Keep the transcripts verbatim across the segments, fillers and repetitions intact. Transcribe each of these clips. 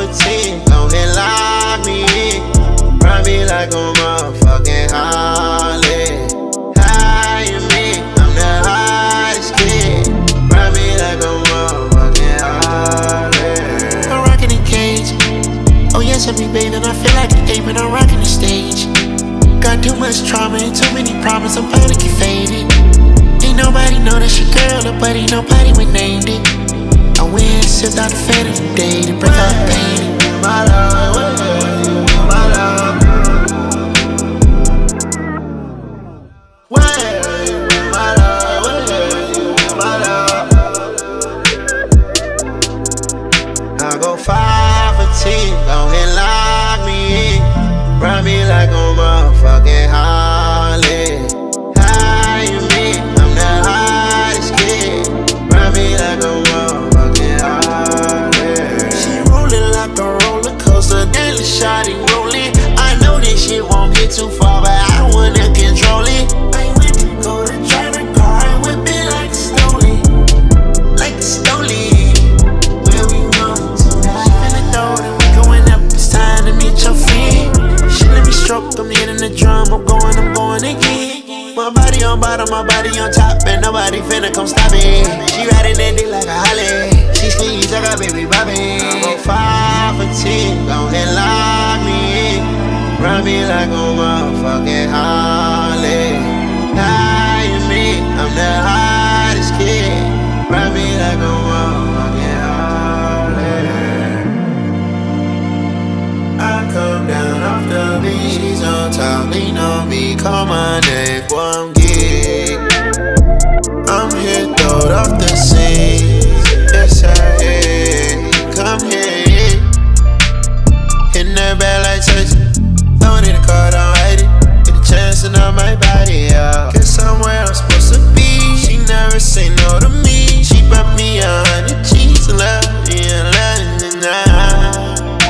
for ten, gon' hit lock me in. Ride me like a motherfucking Harley. High in me, I'm the hottest kid. Ride me like a motherfucking Harley. I'm rockin' the cage. Oh yes, I be bathing, I feel like an ape when I'm rockin' the stage. Got too much trauma and too many problems, I'm bound to get faded. Ain't nobody know that's your girl, but ain't nobody would named it. I went and sipped out the fan of the day to break out the pain. My love, my love. Where my love, my love. I go five for ten, gon' hit lock me in. Ride me like a motherfucking Harley. High in me, I'm the hottest kid. Ride me like a motherfucking Harley. She rollin' like a roller coaster, daily shawty rollin'. I know this shit won't get too far, but I wanna control it. I went to go to drive a car and whip it like a stolen, like a stolen. Where we going tonight? She finna throw it, we going up. It's time to meet your friend. Stroke, I'm hitting the drum, I'm going, I'm going again. My body on bottom, my body on top, and nobody finna come stop it. She riding that dick like a Holly. She sneeze, I got baby Bobby. I go five for ten, gon' hit lock me in. Ride me like a motherfucking Harley. High in me, I'm the hottest kid. Ride me like a motherfucking Harley. I come down off the beat, she's on top, lean on me, call my name, boy, I'm geek. I'm here, throwed off the scene. Yes, I am. Come here, hitting that bad like church. Throwing in the car, don't hide it. Get a chance and I might body out. Guess I'm where I'm supposed to be. She never say no to me. She brought me a hundred G's and love me and love me now.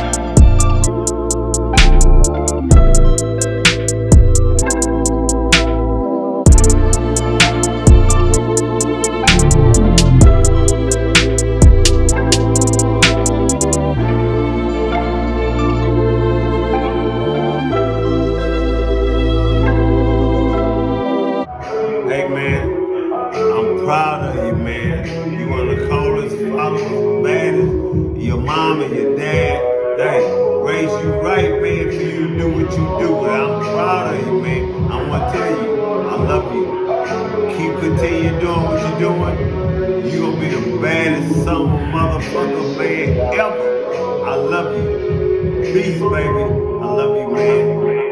Hey man, I'm proud of you, man. You one of the coldest, followers, baddest. Your mom and your dad, they raised you right, man, for you to do what you do. But I'm proud of you, man. I want to tell you, I love you. Keep continuing doing what you're doing. You gonna be the baddest summer motherfucker, man, ever. I love you. Peace, baby. I love you, man.